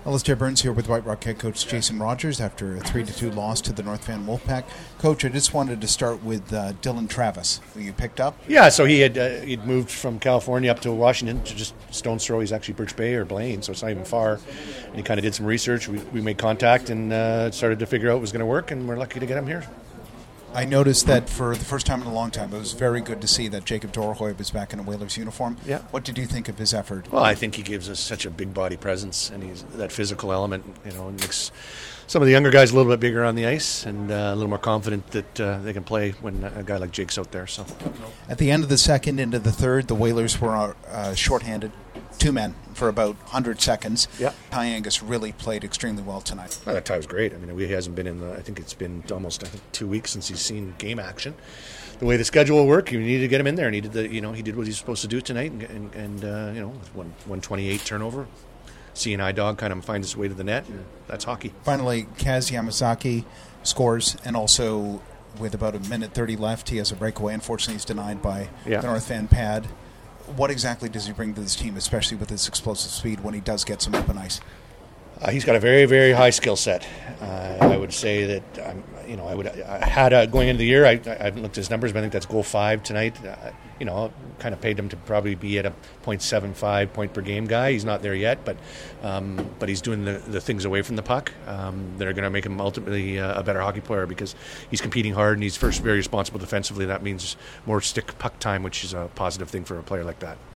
Alistair Burns here with White Rock head coach Jason Rogers after a 3-2 loss to the North Van Wolfpack. Coach, I just wanted to start with Dylan Travis, who you picked up. Yeah, so he'd moved from California up to Washington to just stone's throw. He's actually Birch Bay or Blaine, so it's not even far. And he kind of did some research. We made contact and started to figure out what was going to work, and we're lucky to get him here. I noticed that for the first time in a long time, it was very good to see that Jacob Dorohoy was back in a Whalers uniform. Yeah. What did you think of his effort? Well, I think he gives us such a big body presence, and he's that physical element, makes some of the younger guys a little bit bigger on the ice and a little more confident that they can play when a guy like Jake's out there. So, at the end of the second, into the third, the Whalers were shorthanded, 2 men for about 100 seconds. Yeah. Ty Angus really played extremely well tonight. Well, that Ty was great. I mean, he hasn't been I think it's been almost 2 weeks since he's seen game action. The way the schedule will work, you needed to get him in there. He did what he's supposed to do tonight, and 128 turnover. Seeing Eye Dog kind of finds his way to the net, and that's hockey. Finally, Kaz Yamazaki scores, and also with about a minute 30 left, he has a breakaway. Unfortunately, he's denied by the North Van pad. What exactly does he bring to this team, especially with his explosive speed when he does get some open ice? He's got a very, very high skill set. I would say that going into the year, I haven't looked at his numbers, but I think that's goal 5 tonight. Kind of paid him to probably be at a .75 point per game guy. He's not there yet, but he's doing the things away from the puck that are going to make him ultimately a better hockey player, because he's competing hard and he's first very responsible defensively. That means more stick puck time, which is a positive thing for a player like that.